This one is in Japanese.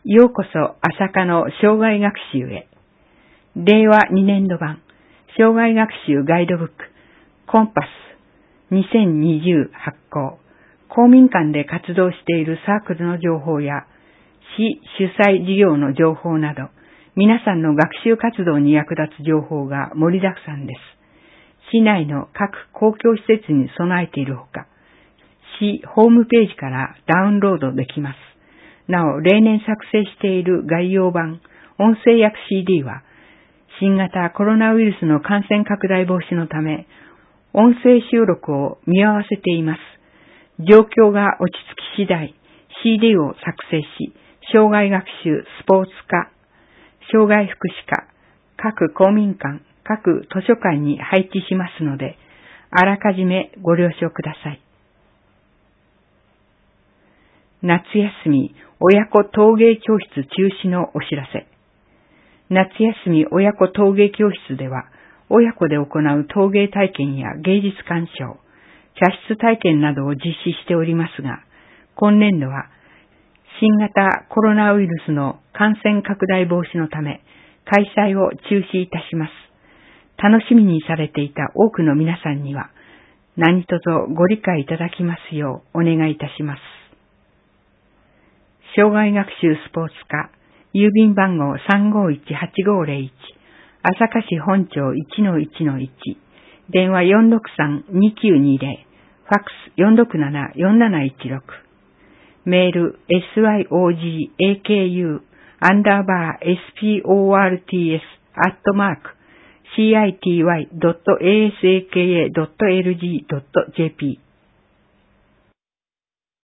ようこそ朝霞の生涯学習へ。令和2年度版生涯学習ガイドブックコンパス2020発行。公民館で活動しているサークルの情報や市主催事業の情報など、皆さんの学習活動に役立つ情報が盛りだくさんです。市内の各公共施設に備えているほか、市ホームページからダウンロードできます。なお、例年作成している概要版、音声訳 CD は、新型コロナウイルスの感染拡大防止のため、音声収録を見合わせています。状況が落ち着き次第、CD を作成し、生涯学習、スポーツ科、障害福祉課、各公民館、各図書館に配置しますので、あらかじめご了承ください。夏休み親子陶芸教室中止のお知らせ。夏休み親子陶芸教室では、親子で行う陶芸体験や芸術鑑賞、茶室体験などを実施しておりますが、今年度は新型コロナウイルスの感染拡大防止のため、開催を中止いたします。楽しみにされていた多くの皆さんには、何卒ご理解いただきますようお願いいたします。生涯学習スポーツ課、郵便番号351-8501、朝霞市本町 1-1-1、電話463-2920、ファックス467-4716、メール syogaku_sports@city.asaka.lg.jp